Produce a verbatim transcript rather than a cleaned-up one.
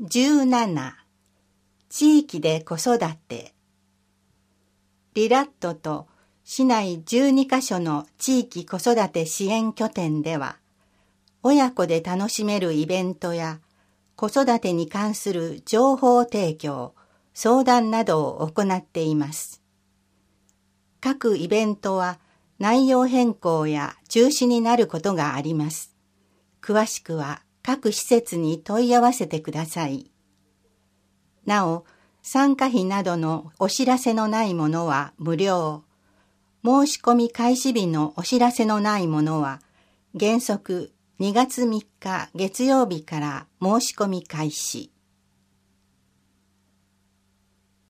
じゅうなな、地域で子育て。リラットと市内じゅうにカ所の地域子育て支援拠点では、親子で楽しめるイベントや子育てに関する情報提供、相談などを行っています。各イベントは内容変更や中止になることがあります。詳しくは各施設に問い合わせてください。なお、参加費などのお知らせのないものは無料。申し込み開始日のお知らせのないものは原則にがつみっか月曜日から申し込み開始。